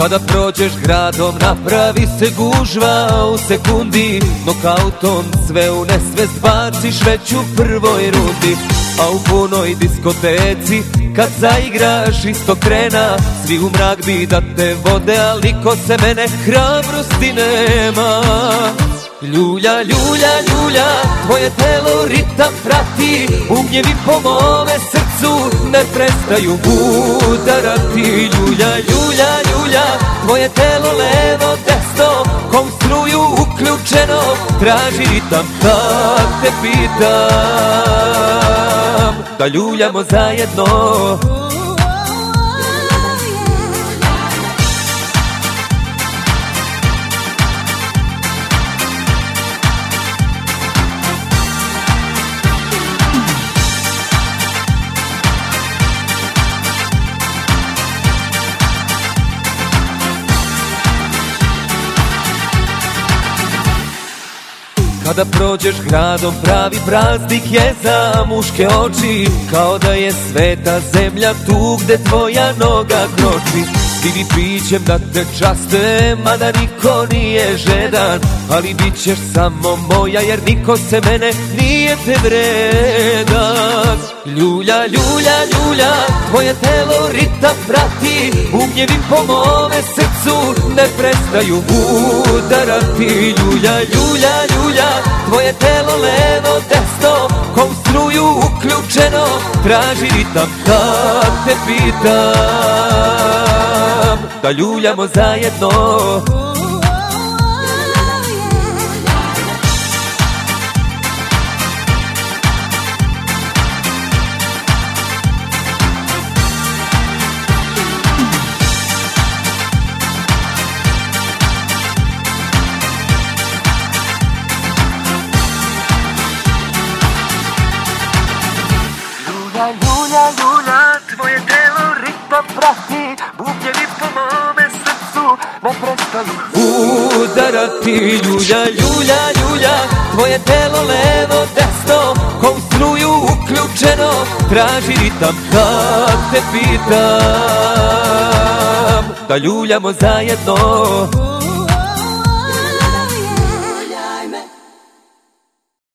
Kada prođeš gradom napravi se gužva u sekundi, nokautom sve u nesvest baciš već u prvoj rundi. A u punoj diskoteci kad zaigraš istog trena, svi u mrak bi da te vode, ali ko se mene hrabrosti nema. Ljulja, ljulja, ljulja, tvoje telo ritam prati, ugnjevi po mome srcu ne prestaju udarati. Ljulja, ljulja, ljulja, tvoje telo levo, desno, ko u struju uključeno, traži ritam kad te pitam da ljuljamo zajedno. Kada prođeš gradom pravi praznik je za muške oči, kao da je sveta zemlja tu gde tvoja noga kroči. Svi pićem da te časte, mada niko nije žedan, ali bit ćeš samo moja jer niko se mene nije te vredan. Ljulja, ljulja, ljulja, tvoje telo ritam prati, ugnjevi po mome srcu ne prestaju udarati. Ljulja, ljulja, ljulja, tvoje telo levo, desno, ko u struju uključeno, traži ritam kad te pitam da ljuljamo zajedno. Ljulja, ljulja, tvoje telo ritam prati, bubnjevi po mome srcu ne prestaju udarati. Ljulja, ljulja, ljulja, tvoje telo levo, desno, ko u struju uključeno, traži ritam kad te pitam da ljuljamo zajedno.